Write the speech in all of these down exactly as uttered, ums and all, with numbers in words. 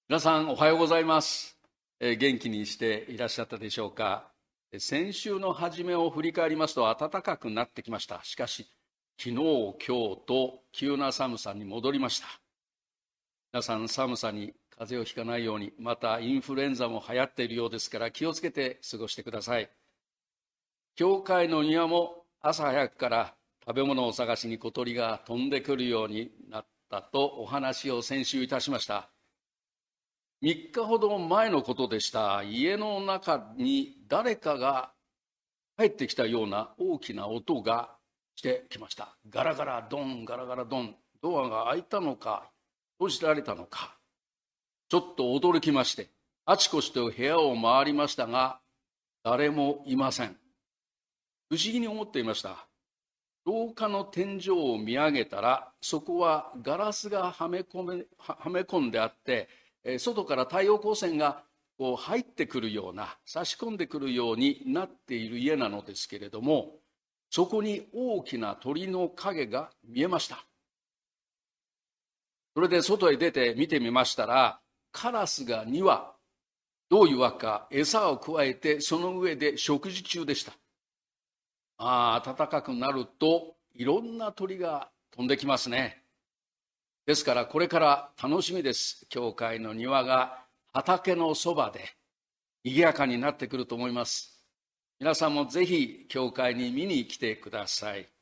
皆さんおはようございます、えー元気にしていらっしゃったでしょうか。えー先週の初めを振り返りますと暖かくなってきました。しかし昨日今日と急な寒さに戻りました。皆さん寒さに風邪をひかないように、またインフルエンザも流行っているようですから気をつけて過ごしてください。教会の庭も朝早くから食べ物を探しに小鳥が飛んでくるようになったとお話を先週いたしました。みっかほど前のことでした。家の中に誰かが入ってきたような大きな音がしてきました。ガラガラドン、ガラガラドン。ドアが開いたのか閉じられたのか、ちょっと驚きましてあちこちと部屋を回りましたが誰もいません。不思議に思っていました。廊下の天井を見上げたらそこはガラスがはめ込めはめ込んであって、えー外から太陽光線がこう入ってくるような、差し込んでくるようになっている家なのですけれども、そこに大きな鳥の影が見えました。それで外へ出て見てみましたら、カラスがに羽、どういうわけか餌をくわえてその上で食事中でした。ああ、暖かくなるといろんな鳥が飛んできますね。ですからこれから楽しみです。教会の庭が畑のそばで賑やかになってくると思います。皆さんもぜひ教会に見に来てください。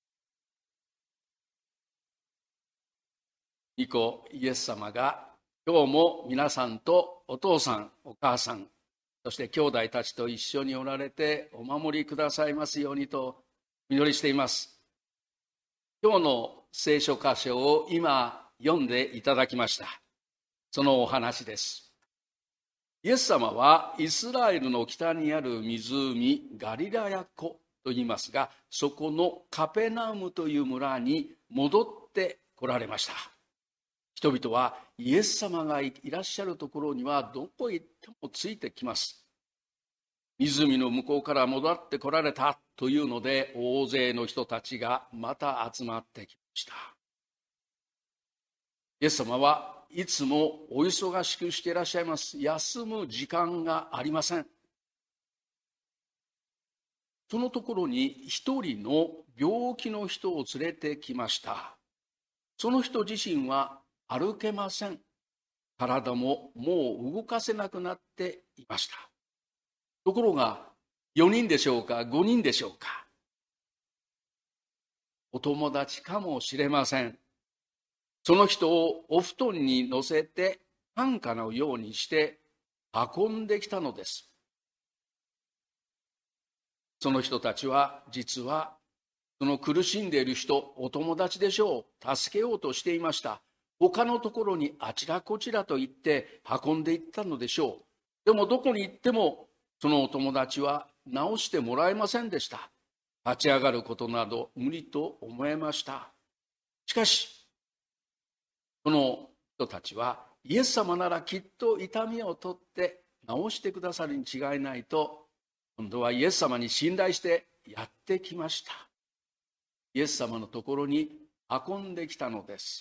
御子イエス様が今日も皆さんとお父さんお母さん、そして兄弟たちと一緒におられてお守りくださいますようにとお祈りしています。今日の聖書箇所を今読んでいただきました。そのお話です。イエス様はイスラエルの北にある湖ガリラヤ湖と言いますが、そこのカペナウムという村に戻って来られました。人々はイエス様がいらっしゃるところにはどこへ行ってもついてきます。湖の向こうから戻って来られたというので、大勢の人たちがまた集まってきました。イエス様はいつもお忙しくしていらっしゃいます。休む時間がありません。そのところに一人の病気の人を連れてきました。その人自身は歩けません。体ももう動かせなくなっていました。ところがよにんでしょうかごにんでしょうか、お友達かもしれません。その人をお布団に乗せて担架のようにして運んできたのです。その人たちは実はその苦しんでいる人、お友達でしょう、助けようとしていました。他のところにあちらこちらと行って運んでいったのでしょう。でもどこに行ってもそのお友達は治してもらえませんでした。立ち上がることなど無理と思えました。しかしその人たちはイエス様ならきっと痛みを取って治してくださるに違いないと、今度はイエス様に信頼してやってきました。イエス様のところに運んできたのです。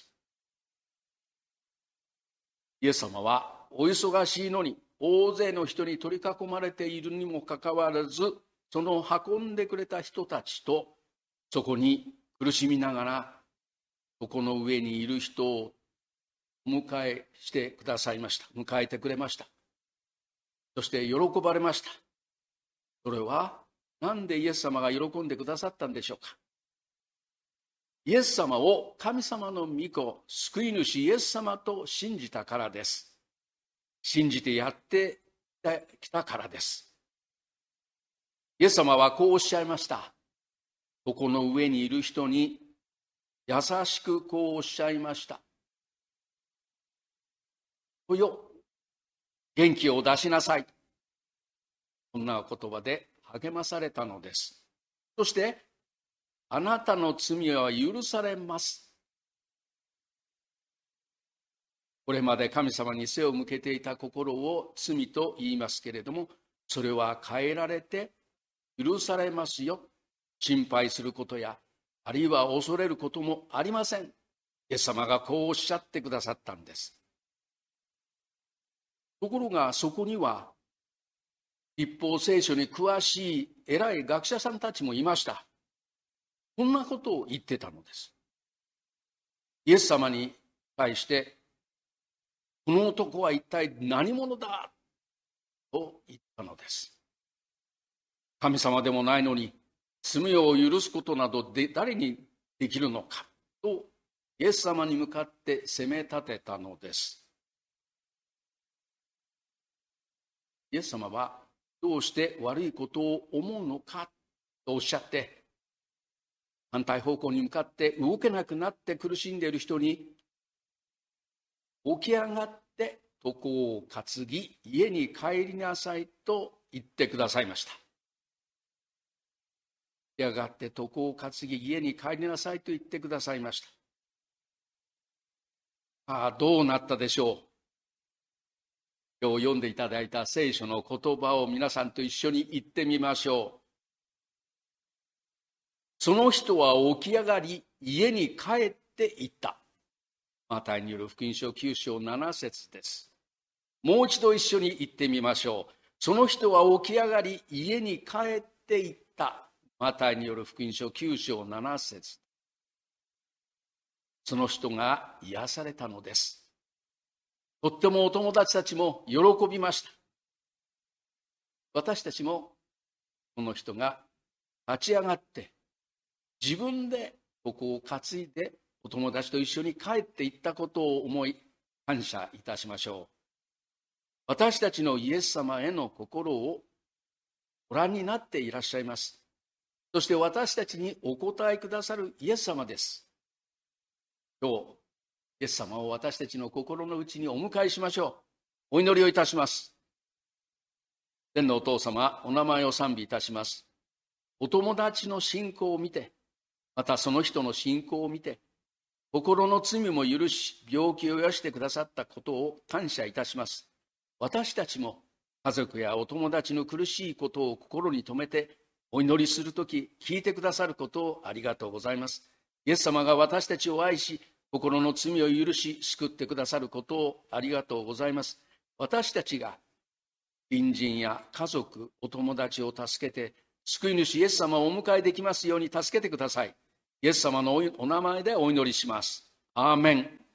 イエス様はお忙しいのに大勢の人に取り囲まれているにもかかわらず、その運んでくれた人たちとそこに苦しみながらそこの上にいる人をお迎えしてくださいました。迎えてくれました。そして喜ばれました。それはなんでイエス様が喜んでくださったんでしょうか。イエス様を神様の御子、救い主イエス様と信じたからです。信じてやってきたからです。イエス様はこうおっしゃいました。ここの上にいる人に優しくこうおっしゃいました。およ、元気を出しなさい。こんな言葉で励まされたのです。そしてあなたの罪は許されます。これまで神様に背を向けていた心を罪と言いますけれども、それは変えられて許されますよ。心配することやあるいは恐れることもありません。イエス様がこうおっしゃってくださったんです。 ところがそこには立法聖書に詳しい偉い学者さんたちもいました。こんなことを言ってたのです。イエス様に対して、この男は一体何者だと言ったのです。神様でもないのに罪を許すことなどで誰にできるのかとイエス様に向かって責め立てたのです。イエス様はどうして悪いことを思うのかとおっしゃって、反対方向に向かって動けなくなって苦しんでいる人に、起き上がって床を担ぎ家に帰りなさいと言ってくださいました。起き上がって床を担ぎ家に帰りなさいと言ってくださいました。ああ、どうなったでしょう。今日読んでいただいた聖書の言葉を皆さんと一緒に言ってみましょう。その人は起き上がり家に帰って行った。マタイによる福音書きゅう章なな節です。もう一度一緒に言ってみましょう。その人は起き上がり家に帰って行った。マタイによる福音書きゅう章なな節。その人が癒されたのです。とってもお友達たちも喜びました。私たちもこの人が立ち上がって自分でここを担いでお友達と一緒に帰っていったことを思い感謝いたしましょう。私たちのイエス様への心をご覧になっていらっしゃいます。そして私たちにお答えくださるイエス様です。今日イエス様を私たちの心の内にお迎えしましょう。お祈りをいたします。天のお父様、お名前を賛美いたします。お友達の信仰を見て、またその人の信仰を見て、心の罪も許し、病気を癒してくださったことを感謝いたします。私たちも家族やお友達の苦しいことを心に留めて、お祈りするとき聞いてくださることをありがとうございます。イエス様が私たちを愛し、心の罪を許し救ってくださることをありがとうございます。私たちが隣人や家族、お友達を助けて救い主イエス様をお迎えできますように助けてください。イエス様のお名前でお祈りします。アーメン。